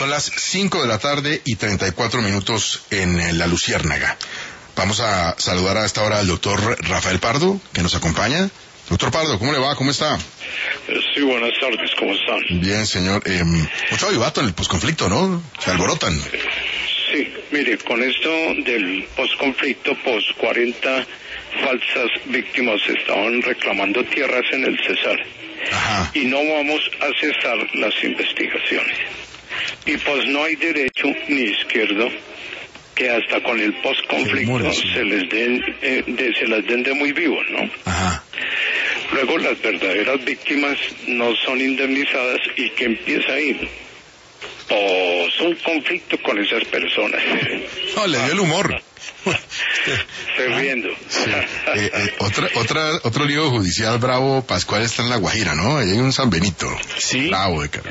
Son las 5 de la tarde y 34 minutos en La Luciérnaga. Vamos a saludar a esta hora al doctor Rafael Pardo, que nos acompaña. Doctor Pardo, ¿cómo le va? ¿Cómo está? Sí, buenas tardes, ¿cómo están? Bien, señor. Mucho avivato en el posconflicto, ¿no? Se alborotan. Sí, mire, con esto del posconflicto, 40 falsas víctimas estaban reclamando tierras en el Cesar. Ajá. Y no vamos a cesar las investigaciones. Y pues no hay derecho ni izquierdo que hasta con el posconflicto se les den de muy vivos, ¿no? Ajá. Luego las verdaderas víctimas no son indemnizadas y ¿qué empieza ahí? Pues un conflicto con esas personas. No, le dio el humor. Estoy riendo. Sí. Otro lío judicial bravo, Pascual, está en La Guajira, ¿no? Ahí hay un San Benito. Sí. Bravo de cara.